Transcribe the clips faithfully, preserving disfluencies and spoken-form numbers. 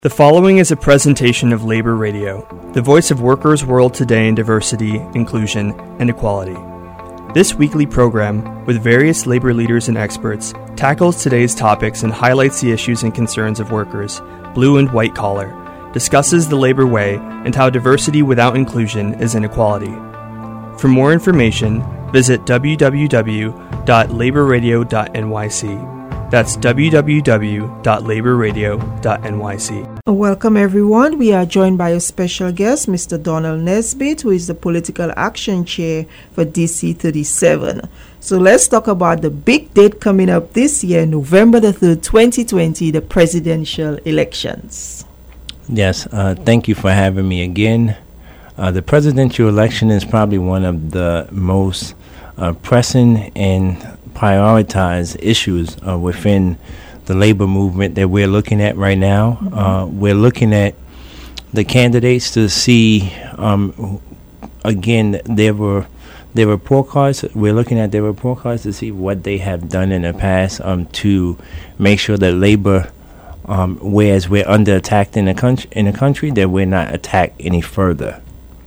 The following is a presentation of Labor Radio, the voice of workers' world today in diversity, inclusion, and equality. This weekly program, with various labor leaders and experts, tackles today's topics and highlights the issues and concerns of workers, blue and white collar, discusses the labor way and how diversity without inclusion is inequality. For more information, visit w w w dot labor radio dot n y c. That's w w w dot labor radio dot n y c. Welcome, everyone. We are joined by a special guest, Mister Donald Nesbitt, who is the Political Action Chair for D C thirty-seven. So let's talk about the big date coming up this year, November the third, twenty twenty, the presidential elections. Yes, uh, thank you for having me again. Uh, the presidential election is probably one of the most uh, pressing and prioritize issues uh, within the labor movement that we're looking at right now. Mm-hmm. Uh, we're looking at the candidates to see, um, again, their, were, their report cards. We're looking at their report cards to see what they have done in the past um, to make sure that labor, um, whereas we're under attack in the country, in the country, that we're not attacked any further.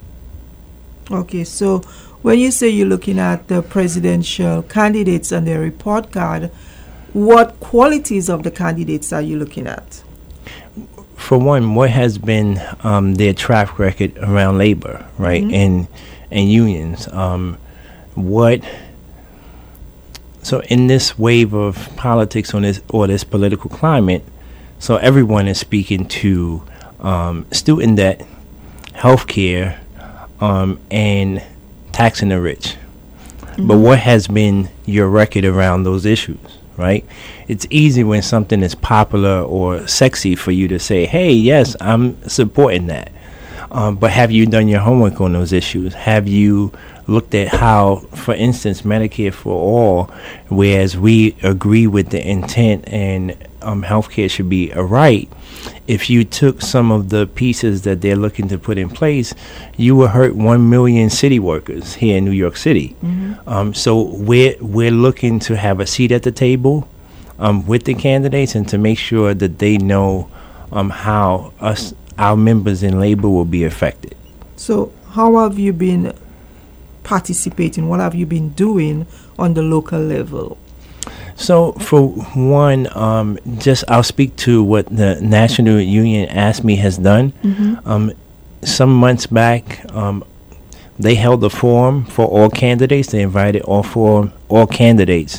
Okay, so when you say you're looking at the presidential candidates and their report card, what qualities of the candidates are you looking at? For one, what has been um, their track record around labor, right, mm-hmm. and and unions? Um, what? So in this wave of politics on this or this political climate, so everyone is speaking to um, student debt, healthcare, um, and taxing the rich. Mm-hmm. But what has been your record around those issues, right? It's easy when something is popular or sexy for you to say, hey, yes, I'm supporting that. Um, but have you done your homework on those issues? Have you looked at how, for instance, Medicare for all, whereas we agree with the intent and um, healthcare should be a right, if you took some of the pieces that they're looking to put in place, you will hurt one million city workers here in New York City. Mm-hmm. Um, so we're, we're looking to have a seat at the table um, with the candidates and to make sure that they know um, how us, our members in labor will be affected. So how have you been participating? What have you been doing on the local level? So, for one, um, just I'll speak to what the National Union A S M E has done. Mm-hmm. Um, some months back, um, they held a forum for all candidates. They invited all four all candidates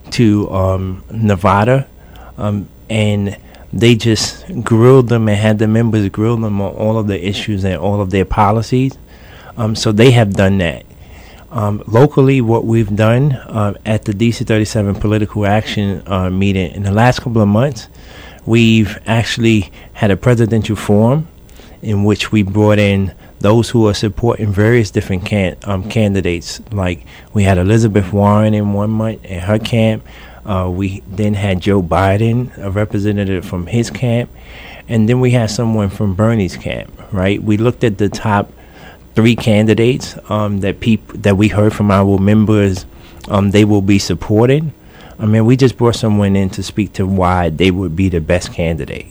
to um, Nevada, um, and they just grilled them and had the members grill them on all of the issues and all of their policies. Um, so they have done that. Um, locally, what we've done uh, at the D C thirty-seven Political Action uh, meeting in the last couple of months, we've actually had a presidential forum in which we brought in those who are supporting various different can- um, candidates. Like we had Elizabeth Warren in one month in her camp. Uh, we then had Joe Biden, a representative from his camp. And then we had someone from Bernie's camp, right? We looked at the top three candidates um, that peop- that we heard from our members um, they will be supported. I mean, we just brought someone in to speak to why they would be the best candidate.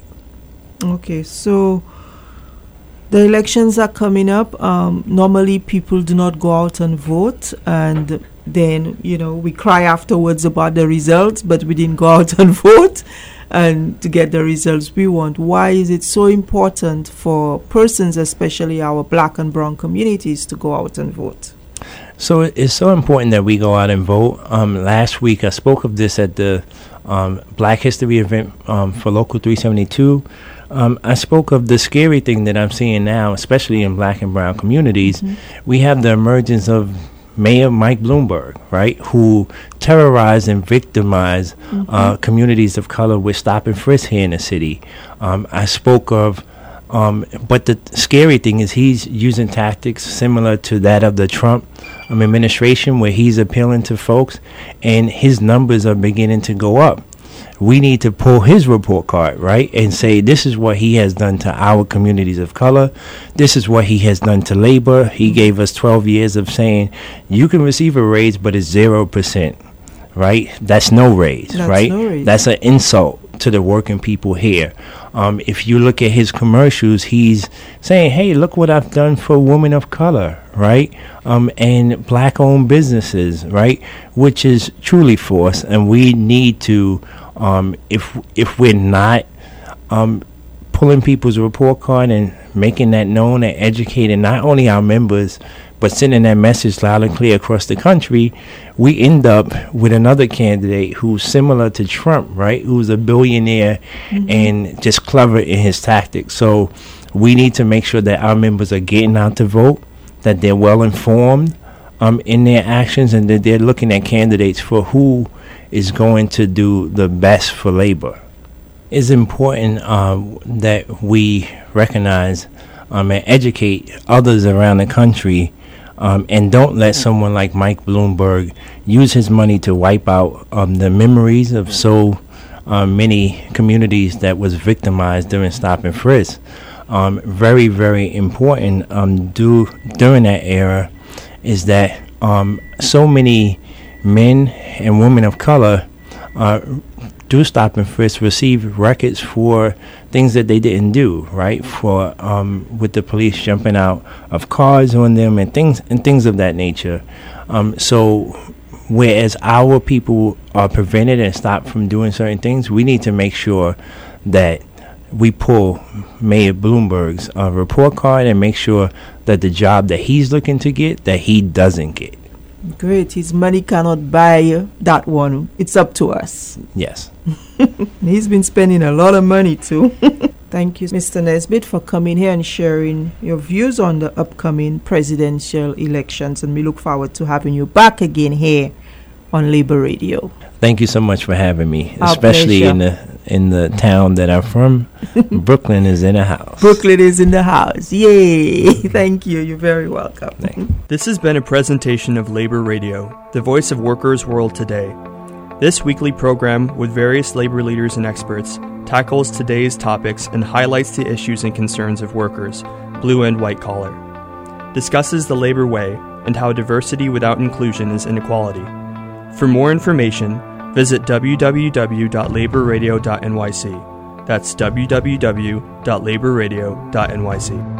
Okay, so the elections are coming up. Um, normally, people do not go out and vote, and then, you know, we cry afterwards about the results, but we didn't go out and vote and to get the results we want. Why is it so important for persons, especially our black and brown communities, to go out and vote? So it's so important that we go out and vote. Um, last week, I spoke of this at the um, Black History event um, for Local three seventy-two. Um, I spoke of the scary thing that I'm seeing now, especially in black and brown communities. Mm-hmm. We have the emergence of Mayor Mike Bloomberg, right, who terrorized and victimized mm-hmm. uh, communities of color with stop and frisk here in the city. Um, I spoke of, um, but the scary thing is he's using tactics similar to that of the Trump um, administration, where he's appealing to folks, and his numbers are beginning to go up. We need to pull his report card, right, and say this is what he has done to our communities of color. This is what he has done to labor. He gave us twelve years of saying you can receive a raise, but it's zero percent, right? That's no raise, That's right? No raise. That's an insult to the working people here. Um, if you look at his commercials, he's saying, hey, look what I've done for women of color, right? Um, and black-owned businesses, right? Which is truly for us. And we need to, um, if if we're not um, pulling people's report card and making that known and educating not only our members, but sending that message loud and clear across the country, we end up with another candidate who's similar to Trump, right? Who's a billionaire mm-hmm. and just clever in his tactics. So we need to make sure that our members are getting out to vote, that they're well informed um, in their actions, and that they're looking at candidates for who is going to do the best for labor. It's important uh, that we recognize um, and educate others around the country. Um, and don't let someone like Mike Bloomberg use his money to wipe out um, the memories of so uh, many communities that was victimized during Stop and Frisk. Um, very, very important um, do, during that era is that um, so many men and women of color uh, do Stop and Frisk receive records for things that they didn't do, right? For um, with the police jumping out of cars on them and things and things of that nature. Um, so, whereas our people are prevented and stopped from doing certain things, we need to make sure that we pull Mayor Bloomberg's uh, report card and make sure that the job that he's looking to get, that he doesn't get. Great. His money cannot buy that one. It's up to us. Yes. He's been spending a lot of money too. Thank you, Mister Nesbitt, for coming here and sharing your views on the upcoming presidential elections. And we look forward to having you back again here on Labor Radio. Thank you so much for having me, Our especially pleasure. in the in the town that I'm from. Brooklyn is in the house. Brooklyn is in the house. Yay. Thank you. You're very welcome. This has been a presentation of Labor Radio, the voice of workers' world today. This weekly program with various labor leaders and experts tackles today's topics and highlights the issues and concerns of workers, blue and white collar, discusses the labor way and how diversity without inclusion is inequality. For more information, visit w w w dot labor radio dot n y c. That's w w w dot labor radio dot n y c.